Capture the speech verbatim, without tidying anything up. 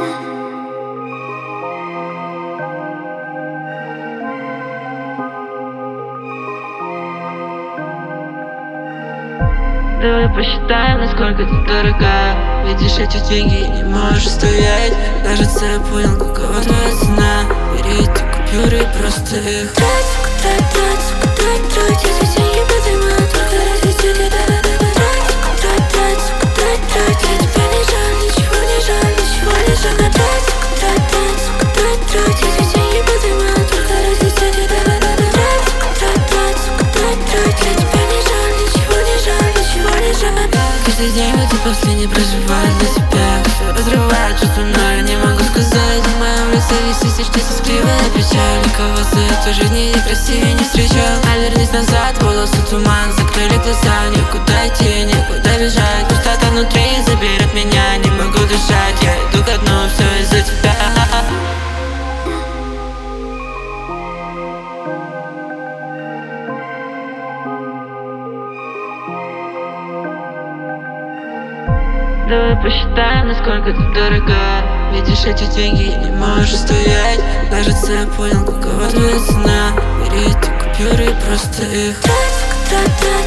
Давай посчитаем, насколько ты дорога. Видишь, эти деньги не можешь стоять. Кажется, я понял, какова твоя цена. Бери эти купюры и просто их трать, трать, трать, трать, трать. Эти деньги поднимают только ради тебя. Трать, трать, трать, трать, трать. Я тебя не жаль, ничего не жаль, ничего не жаль. Трать, трать, трать, трать, трать. Эти деньги поднимают только ради тебя. Трать, трать, трать, трать, трать. Я тебя не жаль, ничего не жаль, ничего не жаль. Каждый день вот и последний проживаю для себя. Все разрывает чувство, но я не могу сказать. В моем лице висит сейчас тоскливая печаль. Никого за эту жизнь я красивее не встречал. А вернись назад, волосы туман, закрыли глаза. Никуда идти, никуда бежать. Пустота внутри заберет меня, не могу дышать. Я иду ко дну, все из-за тебя. Давай посчитаем, насколько ты дорога. Видишь, эти деньги не можешь стоять. Кажется, я понял, какова твоя цена. Бери эти купюры и просто их трать, трать, трать.